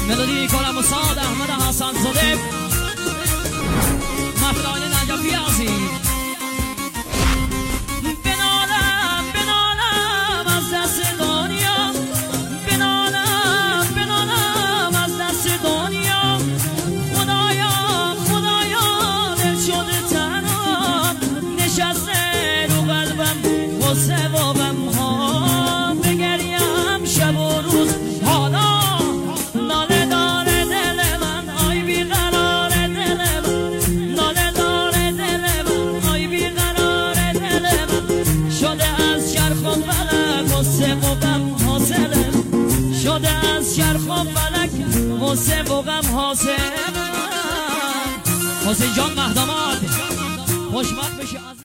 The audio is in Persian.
ملودی کلم استاد احمد حسن زاده محفل آین نجفی عزیز بنالم از دست دنیا بنالم از دست دنیا خدایا دل شده تنها نشسته رو قلبم غصه و غم ها بگریم شب و روز حالا ناله داره دل من آی بیقرار دل من ناله داره دل من آی بیقرار دل من شده از چرخ و فلک غصه و غم حاصلم شده از چرخ و فلک غصه و غم حاصلم حسین جان مهداماد خوشبخت